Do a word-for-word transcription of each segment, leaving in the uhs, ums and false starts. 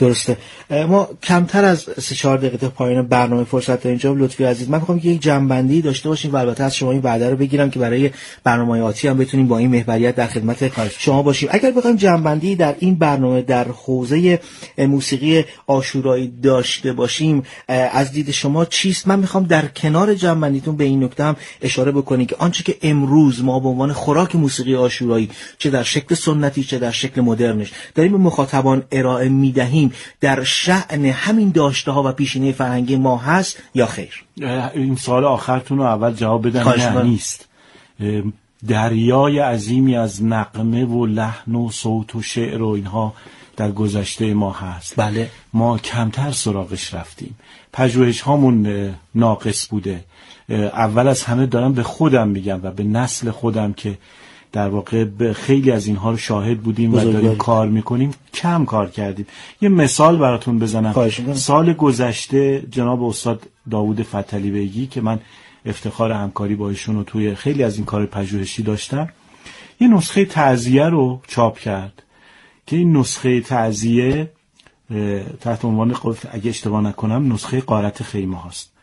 درسته. ما کمتر از سه چهار دقیقه تا پایان برنامه فرصت داریم جناب لطفی عزیز. من می‌خوام که یک جنبندی داشته باشیم و البته از شما این وعده رو بگیرم که برای برنامه‌های آتی هم بتونیم با این محوریت در خدمت شما باشیم. اگر بخوایم جنبندی در این برنامه در حوزه موسیقی عاشورایی داشته باشیم، از دید شما چیست؟ من می‌خوام در کنار جنبندیتون به این نکته هم اشاره بکنید که آنچه که امروز ما به عنوان خوراک موسیقی عاشورایی چه در شکل سنتی چه در شکل مدرنش داریم به مخاطبان ارائه می‌دهیم در شأن همین داشته‌ها و پیشینه فرهنگی ما هست یا خیر؟ این سوال آخرتون رو اول جواب بدم. نه نیست. دریای عظیمی از نغمه و لحن و صوت و شعر و اینها در گذشته ما هست. بله. ما کمتر سراغش رفتیم. پژوهش هامون ناقص بوده. اول از همه دارم به خودم میگم و به نسل خودم که در واقع به خیلی از اینها رو شاهد بودیم و داریم کار میکنیم، کم کار کردیم. یه مثال براتون بزنم. سال گذشته جناب استاد داوود فتحعلی بیگی که من افتخار همکاری با ایشون رو توی خیلی از این کار پژوهشی داشتم، یه نسخه تعزیه رو چاپ کرد که این نسخه تعزیه تحت عنوان، اگه اشتباه نکنم، نسخه غارت خیمه هاست.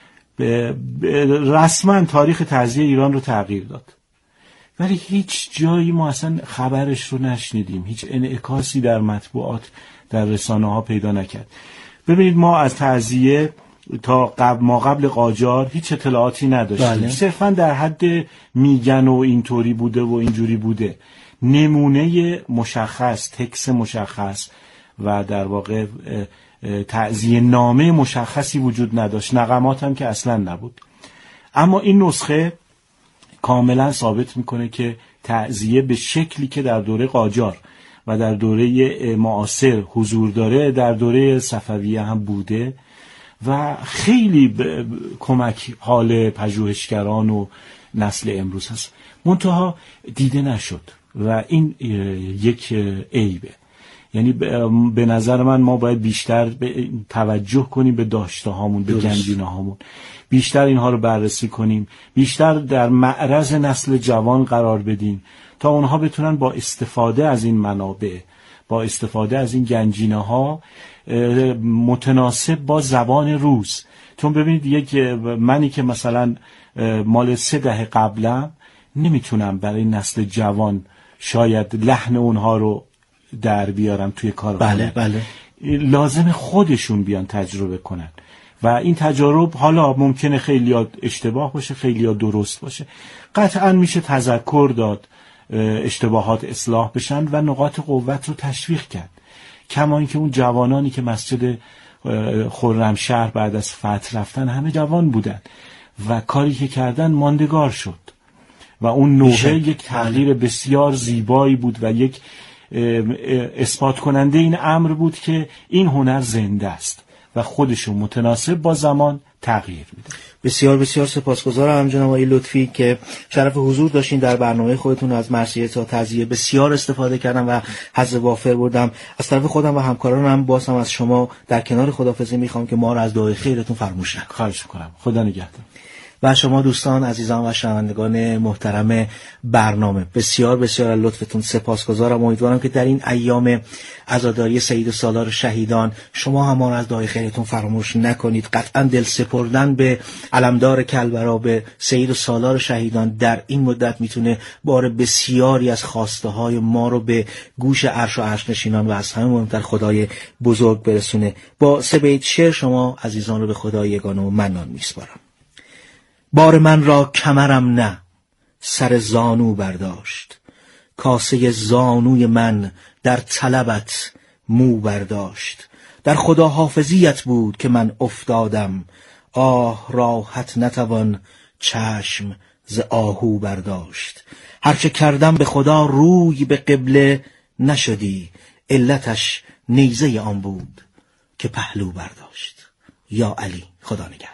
رسما تاریخ تعزیه ایران رو تغییر داد، ولی هیچ جایی ما اصلا خبرش رو نشنیدیم، هیچ انعکاسی در مطبوعات در رسانه ها پیدا نکرد. ببینید ما از تعزیه تا قبل ما قبل قاجار هیچ اطلاعاتی نداشتیم. بله. صرفا در حد میگن و اینطوری بوده و اینجوری بوده. نمونه مشخص، تکس مشخص و در واقع تعزیه نامه مشخصی وجود نداشت. نغمات هم که اصلا نبود. اما این نسخه کاملا ثابت میکنه که تعزیه به شکلی که در دوره قاجار و در دوره معاصر حضور داره در دوره صفویه هم بوده و خیلی کمک حال پژوهشگران و نسل امروز هست. منتها دیده نشد و این یک عیبه. یعنی به نظر من ما باید بیشتر توجه کنیم به داشته هامون، به گنجینه هامون، بیشتر اینها رو بررسی کنیم، بیشتر در معرض نسل جوان قرار بدیم تا اونها بتونن با استفاده از این منابع، با استفاده از این گنجینه ها متناسب با زبان روز. چون ببینید یک منی که مثلا مال سه دهه قبلم نمیتونم برای نسل جوان شاید لحن اونها رو در بیارم توی کار. بله بله. لازم خودشون بیان تجربه کنن و این تجارب حالا ممکنه خیلی‌ها اشتباه باشه، خیلی‌ها درست باشه. قطعاً میشه تذکر داد، اشتباهات اصلاح بشن و نقاط قوت رو تشویق کرد. کما اینکه اون جوانانی که مسجد خرمشهر بعد از فتح رفتن همه جوان بودن و کاری که کردن ماندگار شد و اون نوحه یک تغییر بسیار زیبایی بود و یک اثبات کننده این امر بود که این هنر زنده است و خودشو متناسب با زمان تغییر میده. بسیار بسیار سپاسگزارم جناب آقای لطفی که شرف حضور داشتین در برنامه خودتون. از مرثیه تا تعزیه بسیار استفاده کردم و حظ وافر بردم. از طرف خودم و همکارانم باز هم از شما در کنار خداحافظی میخوام که ما رو از دعای خیرتون فراموش نکنید. خواهش می‌کنم. خدا نگهدار. و شما دوستان عزیزان و شنوندگان محترم برنامه، بسیار بسیار لطفتون سپاسگزارم. امیدوارم که در این ایام عزاداری سید و سالار شهیدان شما هم ما را از دعای خیرتون فراموش نکنید. قطعا دل سپردن به علمدار کلبرا، به سید و سالار شهیدان در این مدت میتونه بار بسیاری از خواسته های ما رو به گوش عرش و عرش نشینان و از همه مهمتر خدای بزرگ برسونه. با سه بیت شعر شما عزیزان رو به خدای یگانه و منان میسپارم. بار من را کمرم نه سر زانو برداشت، کاسه زانوی من در طلبت مو برداشت. در خدا حافظیت بود که من افتادم، آه راحت نتوان چشم ز آهو برداشت. هرچه کردم به خدا روی به قبله نشدی، علتش نیزه آن بود که پهلو برداشت. یا علی، خدا نگهدار.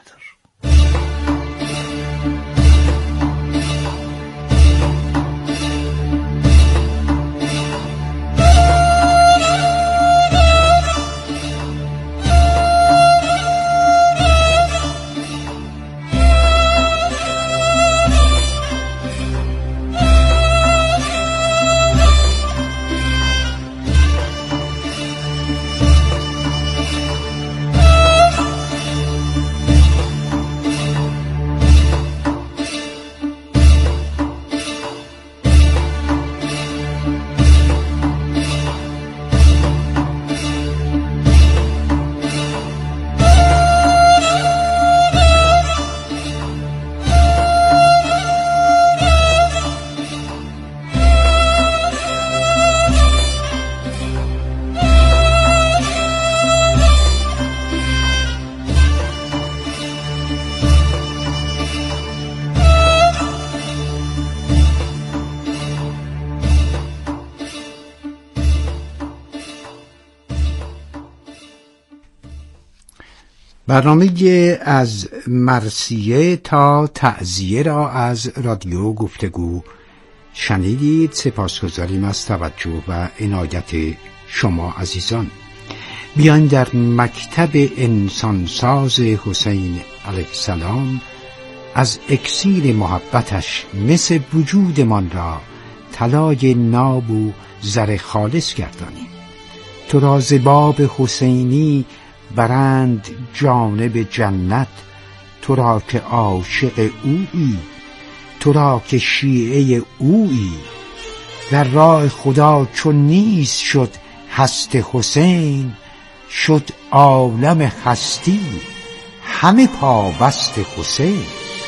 برنامه از مرثیه تا تعزیه را از رادیو گفتگو شنیدید. سپاسگزاریم از توجه و عنایت شما عزیزان. بیاین در مکتب انسانساز حسین علیه السلام از اکسیر محبتش مثل وجودمان را طلای ناب و زر خالص گردانیم. تو را ز باب حسینی برند جانب جنت، تو را که عاشق اویی، تو را که شیعه اویی. در راه خدا چون نیست شد هست حسین، شد عالم هستی همه پابست حسین.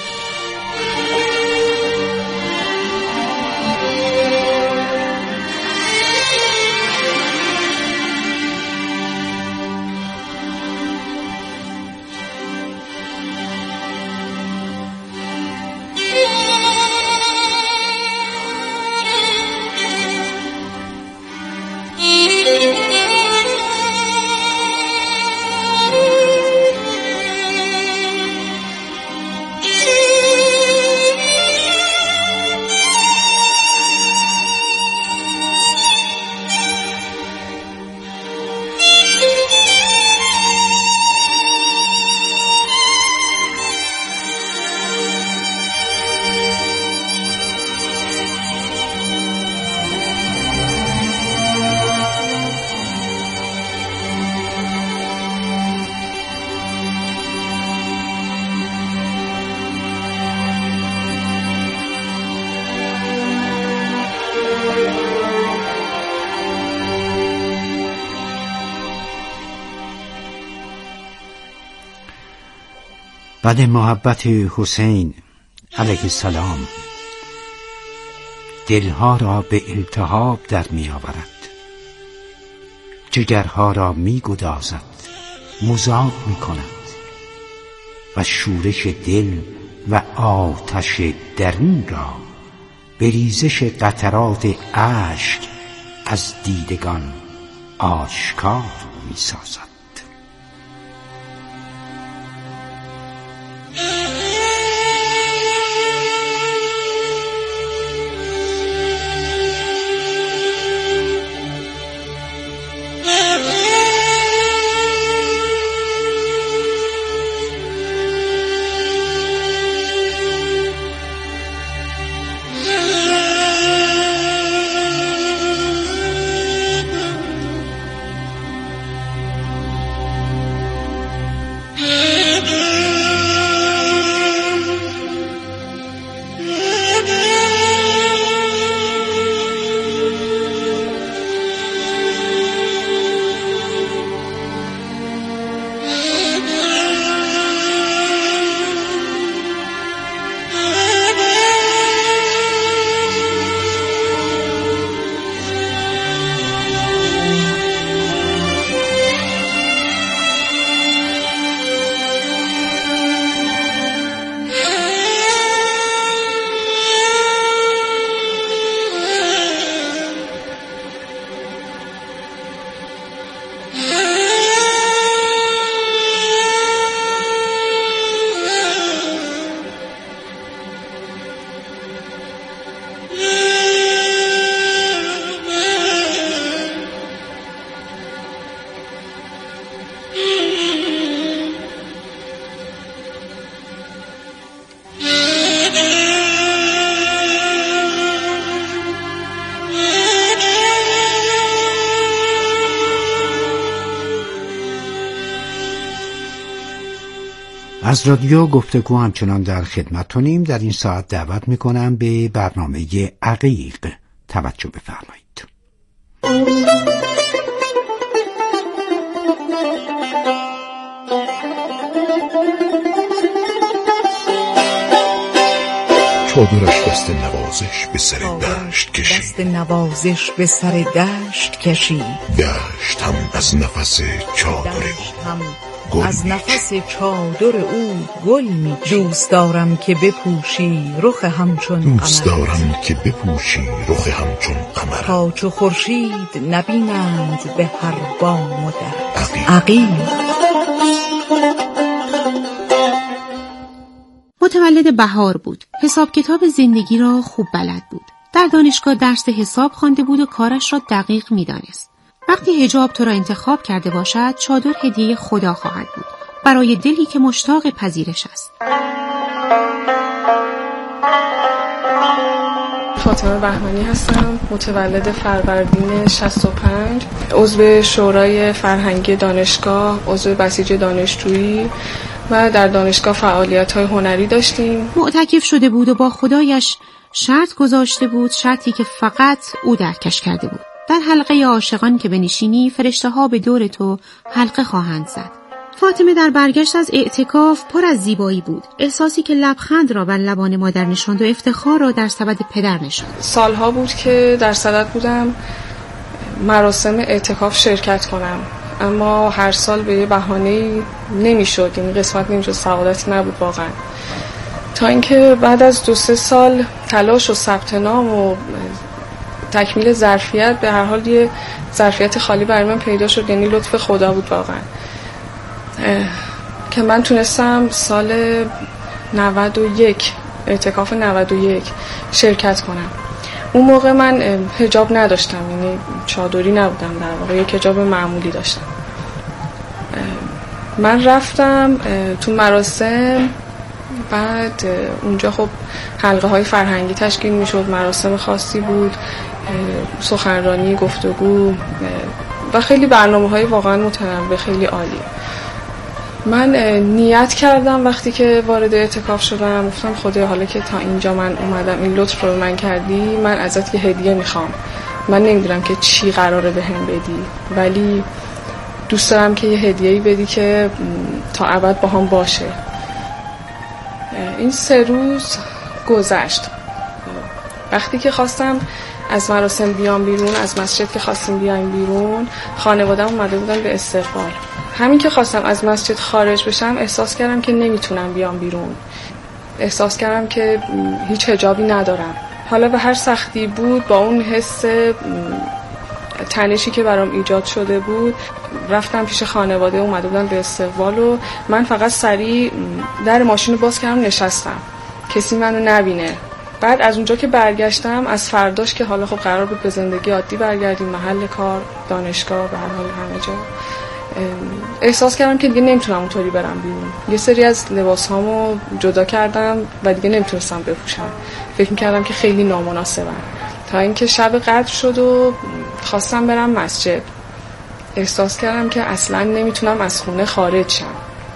بعد محبت حسین علیه السلام دلها را به التهاب در می آورد، جگرها را می گدازد، مذاب می کند و شورش دل و آتش درون را به ریزش قطرات اشک از دیدگان آشکار می سازد. از رادیو گفتگو همچنان در خدمتتونیم. در این ساعت دعوت میکنم به برنامه عقیق توجه بفرمایید. چادرش دست نوازش به سر دشت کشید، دست نوازش به سر دشت کشید. دشت هم از نفس چادر او از نفس چادر او گل می. دوست دارم که بپوشی رخ همچون قمر، دوست دارم که بپوشی رخ همچون قمر، تا چو خورشید نبینند به هر بام و در. عقیق. عقیق. متولد بهار بود. حساب کتاب زندگی را خوب بلد بود. در دانشگاه درس حساب خوانده بود و کارش را دقیق می‌دانست. وقتی حجاب تو را انتخاب کرده باشد، چادر هدیه خدا خواهد بود برای دلی که مشتاق پذیرش است. فاطمه بهمنی هستم، متولد فروردین شصت و پنج، عضو شورای فرهنگی دانشگاه، عضو بسیج دانشجویی و در دانشگاه فعالیت‌های هنری داشتیم. معتکف شده بود و با خدایش شرط گذاشته بود، شرطی که فقط او درکش کرده بود. در حلقه عاشقان که بنشینی، فرشته ها به دور تو حلقه خواهند زد. فاطمه در برگشت از اعتکاف پر از زیبایی بود. احساسی که لبخند را بر لبان مادر نشاند و افتخار را در سبد پدر نشاند. سالها بود که در صدد بودم مراسم اعتکاف شرکت کنم، اما هر سال به یه بهانه‌ای نمیشد، یعنی قسمت نمیشد، سعادتی نبود واقعا. تا اینکه بعد از دو سه سال تلاش و ثبت نام و تکمیل ظرفیت، به هر حال یه ظرفیت خالی برای من پیدا شد، یعنی لطف خدا بود واقعا، که من تونستم سال نود و یک، اعتکاف نود و یک شرکت کنم. اون موقع من حجاب نداشتم، یعنی چادری نبودم، در واقع یک حجاب معمولی داشتم. من رفتم تو مراسم، بعد اونجا خب حلقه های فرهنگی تشکیل می شد، مراسم خاصی بود، سخنرانی، گفتگو و خیلی برنامه های واقعا متنوع، خیلی عالی. من نیت کردم وقتی که وارد اعتکاف شدم، گفتم خدایا حالا که تا اینجا من اومدم، این لطف رو به من کردی، من ازت یه هدیه میخوام. من نمیدونم که چی قراره بهم بدی، ولی دوست دارم که یه هدیه‌ای بدی که تا ابد با هم باشه. این سه روز گذشت. وقتی که خواستم از مراسم بیام بیرون، از مسجد که خواستیم بیایم بیرون، خانواده‌ام اومده بودن به استقبال. همین که خواستم از مسجد خارج بشم، احساس کردم که نمیتونم بیام بیرون. احساس کردم که هیچ حجابی ندارم. حالا به هر سختی بود، با اون حس تنشی که برام ایجاد شده بود، رفتم پیش خانواده، اومده بودن به استقبال و من فقط سریع در ماشین رو باز کردم، نشستم کسی منو نبینه. بعد از اونجا که برگشتم، از فرداش که حالا خب قرار بود به زندگی عادی برگردیم، محل کار، دانشگاه، به هر حال همه جا، احساس کردم که دیگه نمیتونم اونطوری برم بیرون. یه سری از لباسامو جدا کردم و دیگه نمیتونستم بپوشم. فکر میکردم که خیلی نامناسبم. تا اینکه شب قدر شد و خواستم برم مسجد، احساس کردم که اصلا نمیتونم از خونه خارج شم.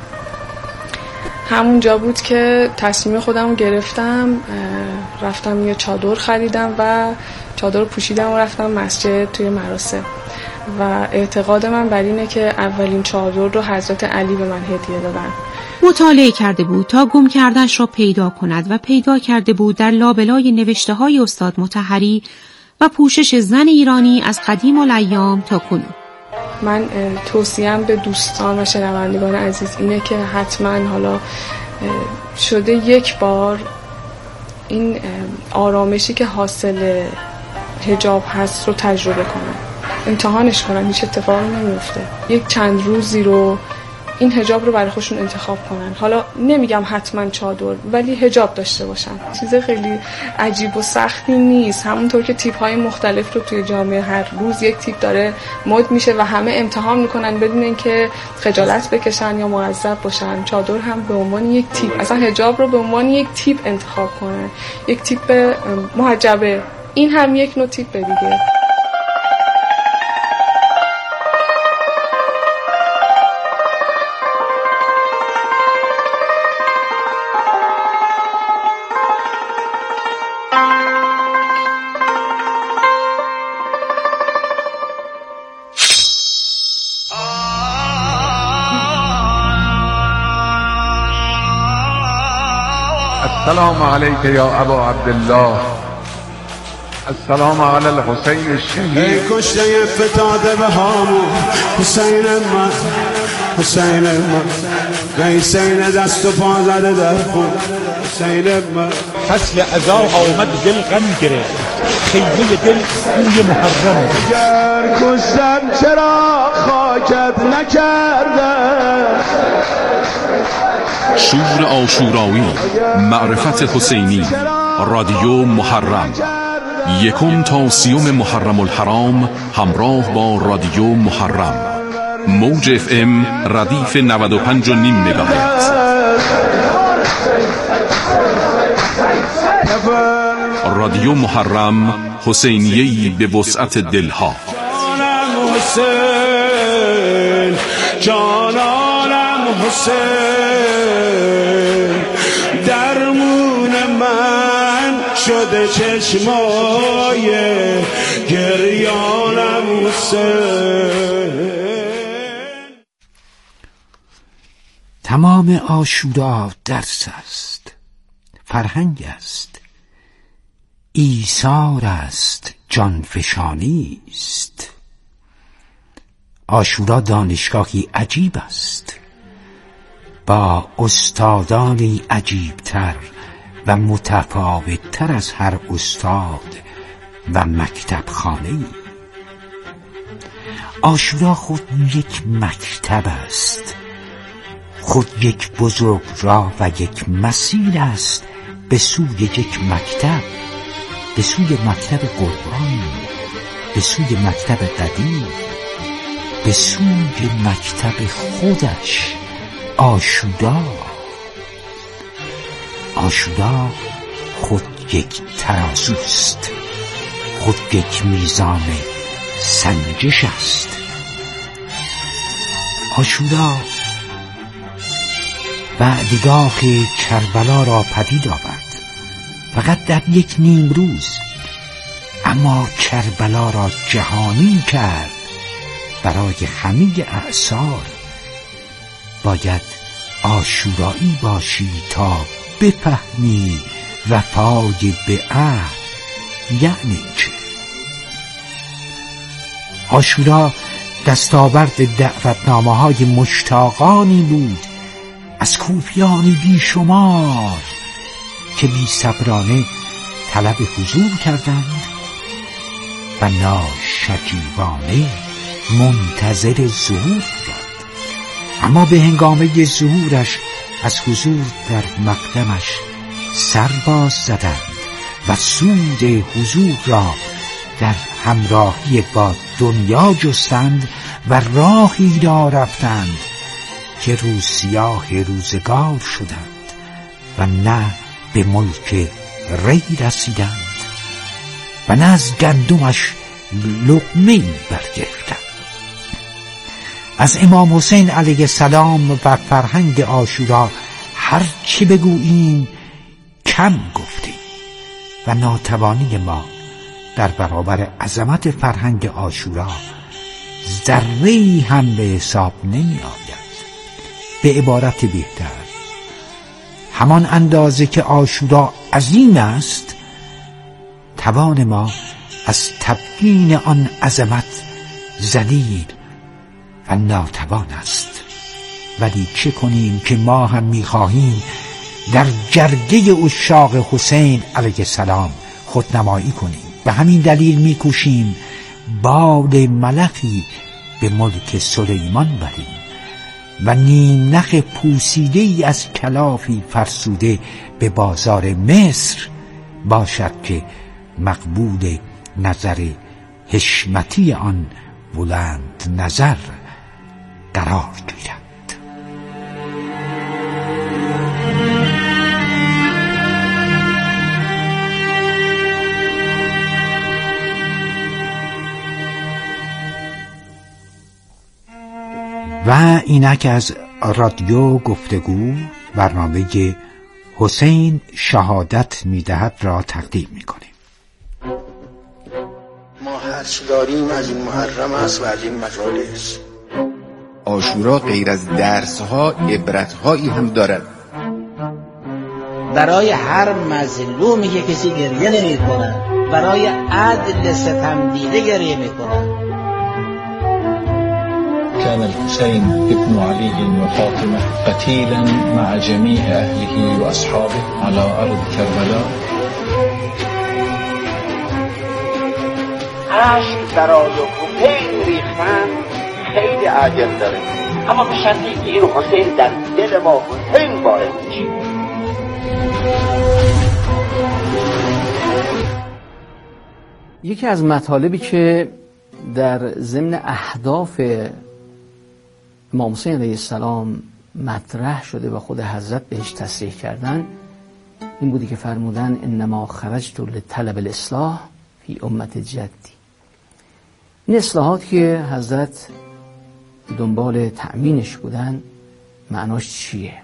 همونجا بود که تصمیم خودم رو گرفتم، رفتم یه چادر خریدم و چادر رو پوشیدم و رفتم مسجد توی مراسم. و اعتقاد من بر اینه که اولین چادر رو حضرت علی به من هدیه دادن. مطالعه کرده بود تا گم کردنش را پیدا کند و پیدا کرده بود در لابلای نوشته های استاد مطهری و پوشش زن ایرانی از قدیم الایام تا کنون. من توصیه‌ام به دوستان و شنوندگان عزیز اینه که حتما حالا شده یک بار این آرامشی که حاصل حجاب هست رو تجربه کنن، امتحانش کنن، هیچ اتفاقی نمیفته. یک چند روزی رو این حجاب رو برای خودشون انتخاب کنن. حالا نمیگم حتما چادر، ولی حجاب داشته باشن. چیز خیلی عجیب و سختی نیست. همونطور که تیپ های مختلف رو توی جامعه هر روز یک تیپ داره مد میشه و همه امتحان میکنن بدون اینکه خجالت بکشن یا معذب باشن، چادر هم به عنوان یک تیپ، اصلا حجاب رو به عنوان یک تیپ انتخاب کنن. یک تیپ محجبه، این هم یک نوع تیپ دیگه. السلام علیک یا ابا عبدالله، السلام علی الحسین الشهید. ای کشته فتاده به هامون حسین من، حسین من، حسین دست و پا زده در خون حسین من. فصل عزا آمد دل غم گرفت، خیمه دل بوی محرم. اگر کشتم چرا خاکت نکردم، شور عاشورایی، معرفت حسینی، رادیو محرم، یکم تا سیوم محرم الحرام همراه با رادیو محرم. موج اف ام ردیف نود و پنج و نیم مگاهرتز. رادیو محرم، حسینیه‌ای به وسعت دلها. جانم حسین، جانانم حسین، درمون من شده چشمای گریانم حسین. تمام عاشورا درس است، فرهنگ است، ایثار است، جانفشانی است. عاشورا دانشگاهی عجیب است، با استادانی عجیبتر و متفاوتتر از هر استاد و مکتب خانه‌ای. عاشورا خود یک مکتب است، خود یک بزرگ راه و یک مسیر است به سوی یک مکتب، به سوی مکتب قرآن، به سوی مکتب قدیم، به سوی مکتب خودش. عاشورا عاشورا خود یک ترازوست، خود یک میزان سنجش است. عاشورا وعدگاه کربلا را پدید آورد، فقط در یک نیم روز، اما کربلا را جهانی کرد. برای همه اعصار باید عاشورایی باشی تا بفهمی وفای به عهد یعنی چه. عاشورا دستاورد دعوتنامه های مشتاقانی بود از کوفیانی بیشمار که بی صبرانه طلب حضور کردند و ناشکیبانه منتظر ظهور بودند. اما به هنگامه ظهورش از حضور در مقدمش سرباز زدند و سود حضور را در همراهی با دنیا جستند و راهی را رفتند که روسیاه روزگار شدند و نه به ملک ری رسیدند و نه از گندمش لقمه‌ای برگرفتند. از امام حسین علیه السلام و فرهنگ عاشورا هر چی بگوییم کم گفتیم و ناتوانی ما در برابر عظمت فرهنگ عاشورا ذره‌ای هم به حساب نمی آید. به عبارت بهتر، همان اندازه که عاشورا عظیم است، توان ما از تبیین آن عظمت ذلیل و ناتوان است. ولی چه کنیم که ما هم می‌خواهیم در جرگه عشاق حسین علیه السلام خودنمایی کنیم. به همین دلیل می‌کوشیم بال ملخی به ملک سلیمان بریم و نیم نخ پوسیده‌ای از کلافی فرسوده به بازار مصر باشد که مقبول نظر حشمتی آن بلند نظر قرار گیرد. و اینک از رادیو گفتگو برنامه حسین شهادت میدهد را تقدیم میکنیم. ما حرص داریم از این محرم است و از این مجالس. عاشورا غیر از درسها عبرتهایی هم دارد. برای هر مظلومی که کسی گریه نمی کنه، برای عدل ستم دیده گریه می کنه. كان الحسين ابن علي وفاطمة قتيلا مع جميع أهله وأصحابه على أرض كربلاء. عشق برای حسین ریختن خیلی عجب داره، اما به شرطی که این حسین در دل ما حسین وارد میشه. یکی از مطالبی که در ضمن اهداف امام حسین علیه السلام مطرح شده و خود حضرت بهش تصریح کردن این بودی که فرمودن انما خرجت لطلب الاصلاح فی امت جدی. این اصلاحات که حضرت دنبال تأمینش بودن معناش چیه؟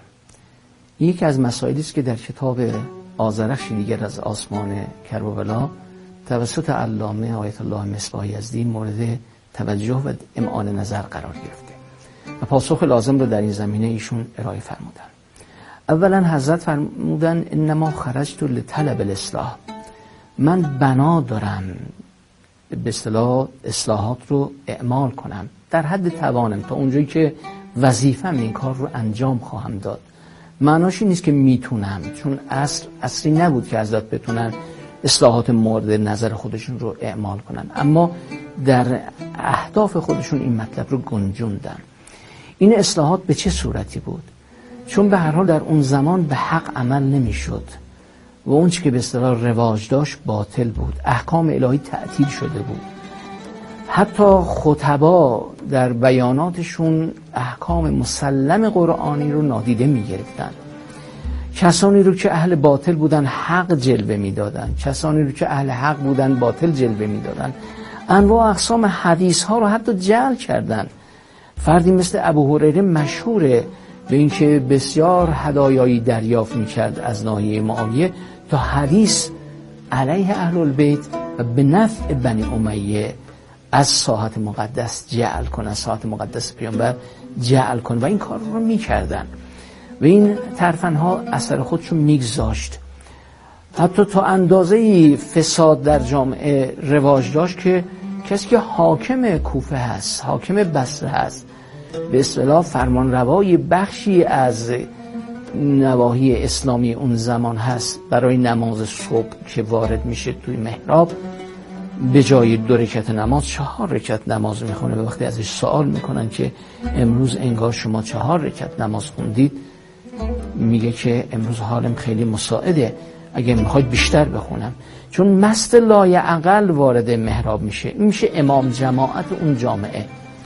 یکی از مسائلی است که در کتاب آذرخش دیگر از آسمان کربلا توسط علامه آیت الله مصباح یزدی مورد توجه و امعان نظر قرار گرفته و پاسخ لازم رو در این زمینه ایشون ارائه فرمودن. اولا حضرت فرمودن انما خرجت لطلب الاصلاح، من بنا دارم به اصطلاح اصلاحات رو اعمال کنم در حد توانم تا اونجایی که وظیفم این کار رو انجام خواهم داد. معناش این نیست که میتونم، چون اصل اصلی نبود که حضرت بتونن اصلاحات مورد نظر خودشون رو اعمال کنن، اما در اهداف خودشون این مطلب رو گنجوندن. این اصلاحات به چه صورتی بود؟ چون به هر حال در اون زمان به حق عمل نمیشد و اون چی که به اصطلاح رواج داشت باطل بود، احکام الهی تعطیل شده بود. حتی خطبا در بیاناتشون احکام مسلم قرآنی رو نادیده میگرفتن. کسانی رو که اهل باطل بودن حق جلوه میدادن، کسانی رو که اهل حق بودن باطل جلوه میدادن. انواع اقسام حدیث ها رو حتی جعل کردن. فردی مثل ابو هریره مشهوره به اینکه بسیار هدایایی دریافت میکرد از ناحیه معاویه تا حدیث علیه اهل البیت و به نفع بنی امیه از ساحت مقدس جعل کنه، از ساحت مقدس پیامبر جعل کنه و این کار رو میکردن و این ترفندها اثر خودشو میگذاشت. حتی تا اندازه‌ای فساد در جامعه رواج داشت که کسی که حاکم کوفه هست، حاکم بصره هست، به اصطلاح فرمانروای بخشی از نواحی اسلامی اون زمان هست، برای نماز صبح که وارد میشه توی محراب به جای دو رکعت نماز چهار رکعت نماز میخونه و وقتی ازش سوال میکنن که امروز انگار شما چهار رکعت نماز خوندید، میگه که امروز حالم خیلی مساعده، اگه میخواید بیشتر بخونم. چون مست لایعقل وارد محراب میشه، این میشه امام جماعت اون جامعه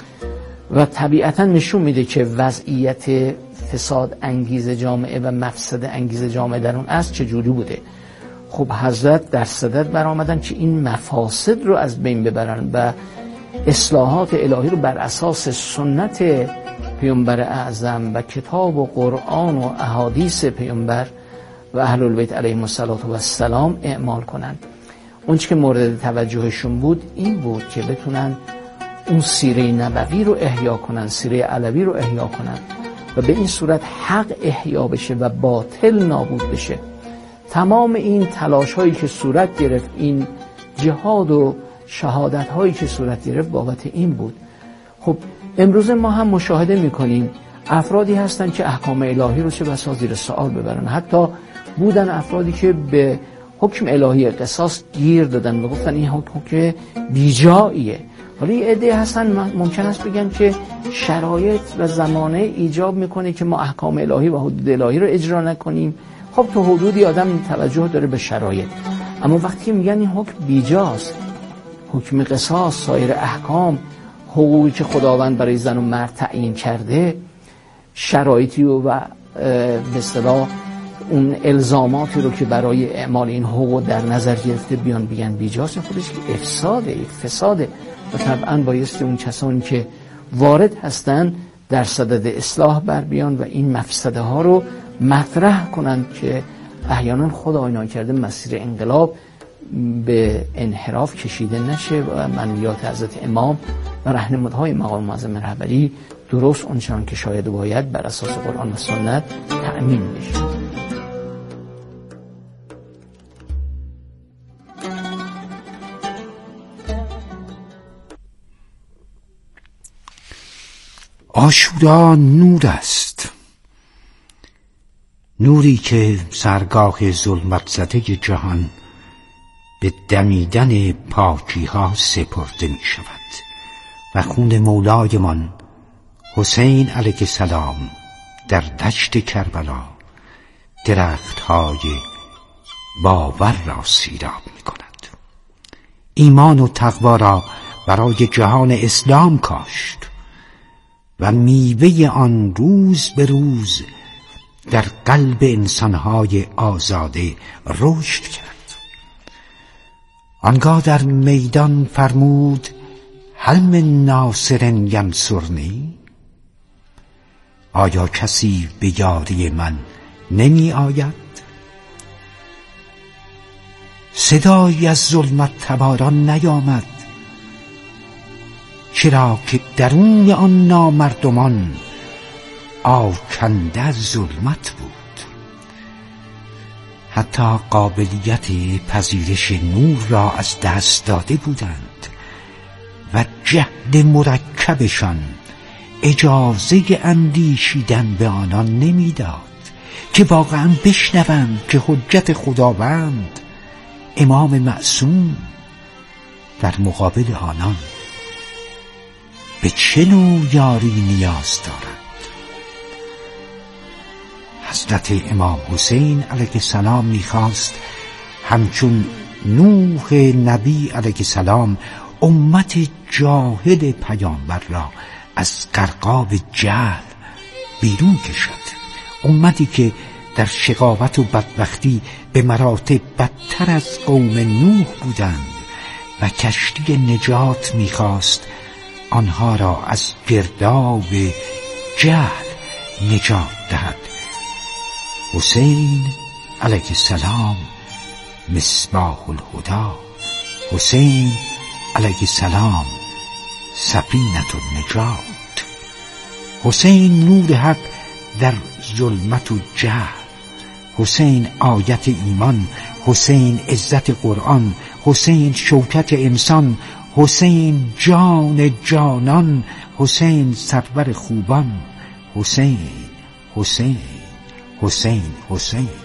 و طبیعتا نشون میده که وضعیت فساد انگیز جامعه و مفسد انگیز جامعه در اون اصل چجوری بوده. خب حضرت در صدد برآمدن که این مفاسد رو از بین ببرن و اصلاحات الهی رو بر اساس سنت پیامبر اعظم و کتاب و قرآن و احادیث پیامبر و اهل البیت علیهم السلام اعمال کنن. اون چی که مورد توجهشون بود این بود که بتونن اون سیره نبوی رو احیا کنن، سیره علوی رو احیا کنن و به این صورت حق احیا بشه و باطل نابود بشه. تمام این تلاش هایی که صورت گرفت، این جهاد و شهادت هایی که صورت گرفت بابت این بود. خب امروز ما هم مشاهده میکنیم افرادی هستن که احکام الهی رو چه بسا زیر سوال ببرن. حتی بودن افرادی که به حکم الهی قصاص گیر دادن و گفتن این حکم بیجاییه. حالا یه عده هستن ممکن است بگن که شرایط و زمانه ایجاب میکنه که ما احکام الهی و حدود الهی رو اجرا نکنیم. خب تو حدودی آدم توجه داره به شرایط، اما وقتی میگن این حکم بیجاست، حکم قصاص، سایر احکام، حقوقی که خداوند برای زن و مرد تعیین کرده، شرایطی و به اصطلاح اون الزاماتی رو که برای اعمال این حقوق در نظر گرفته بیان بگن بیجاست، خودش که افساده، فساده و طبعا بایستی اون کسانی که وارد هستن در صدد اصلاح بر بیان و این مفسده ها رو مطرح کنند که احیانا خدا اینا کرده مسیر انقلاب به انحراف کشیده نشه و منویات حضرت امام و راهنمودهای مقام معظم رهبری درست اونچنان که شاید باید بر اساس قرآن و سنت تأمین بشه. عاشورا نور است، نوری که سرگاه ظلمت زده جهان به دمیدن پاکی ها سپرده می شود و خون مولایمان حسین علیه السلام در دشت کربلا درختهای باور را سیراب می کند. ایمان و تقوا را برای جهان اسلام کاشت و میوه آن روز به روز در قلب انسانهای آزاده رشد کرد. آنگاه در میدان فرمود هل من ناصر ینصرنی؟ آیا کسی به یاری من نمی آید؟ صدایی از ظلمت تباران نیامد، چرا که درون آن نامردمان آکنده از ظلمت بود. حتی قابلیت پذیرش نور را از دست داده بودند و جهل مرکبشان اجازه اندیشیدن به آنان نمیداد که واقعا بشنوند که حجت خداوند امام معصوم در مقابل آنان به چه نوع یاری نیاز دارد. حضرت امام حسین علیه السلام میخواست همچون نوح نبی علیه السلام امت جاهل پیامبر را از غرقاب جهل بیرون کشد، امتی که در شقاوت و بدبختی به مراتب بدتر از قوم نوح بودند و کشتی نجات میخواست آنها را از گرداب جهل نجات دهد. حسین علیه السلام مصباح الهدی، حسین علیه السلام سفینة النجات، حسین نور حق در ظلمت و جهل، حسین آیت ایمان، حسین عزت قرآن، حسین شوکت انسان، حسین جان جانان، حسین سرور خوبان، حسین حسین حسین حسین